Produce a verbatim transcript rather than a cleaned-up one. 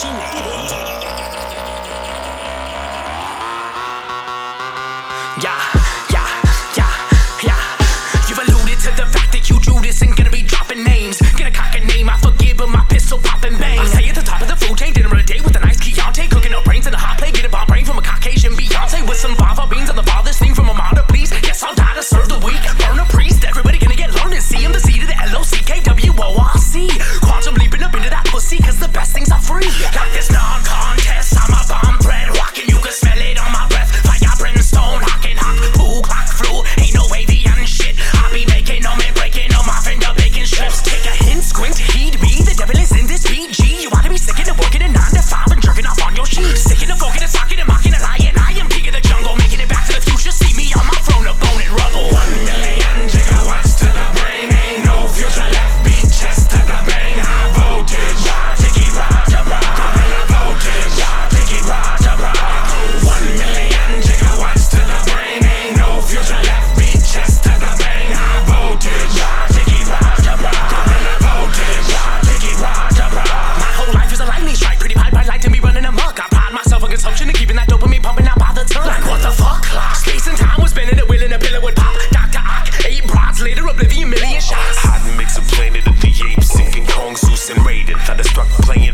machine. Yeah, yeah, yeah, yeah. You've alluded to the fact that you Judas ain't gonna be dropping names. Gonna cock a name, I forgive, but my pistol popping bang. I stay at the top of the food chain, dinner of the day with a nice Chianti. Cooking up brains in a hot plate, get a bomb brain from a Caucasian Beyonce. With some fava beans on the farthest thing from a mother, please. Yes, I'll die to serve the weak, burn a priest. Everybody gonna get learned and see him, the C to the L O C K W O R C. Quantum leaping up into that pussy, cause the best things are free. Like this non-contest, I'm a bomb thread rocking, you can smell it on my breath. Fire, brimstone, hocking, hock, poo, clock, flu. Ain't no avian shit. I be making them and breaking them off into bacon strips. Take a hint, squint, heed me. The devil is in this P G. You ought to be sick of working a nine to five and jerking off on your sheet. Sick of forking and socking and mocking and lying. I am king of the jungle, making it back to the future. See me on my throne of bone and rubble. One million gigawatts to the brain. Ain't no future left. Beat chest to the main. High voltage. Ticky raja bra. Gorilla voltage. Ticky raja bra. One million gigawatts to the brain. Ain't no future left. Beat chest to the main. High voltage. Ticky raja bra. Gorilla voltage. Ticky raja bra. My whole life is a lightning strike. Pretty pipe, I'd like to be running amok. I pride myself on consumption and keeping that dopamine pumping out by the ton. Like what the fuck? Space and time was spinning, a wheel and a pillow would pop. Doctor Ock, eight broads later, oblivion, million shots. Hot mix of planet of the apes, sinking Kong, Zeus and Raiden. Thunderstruck playing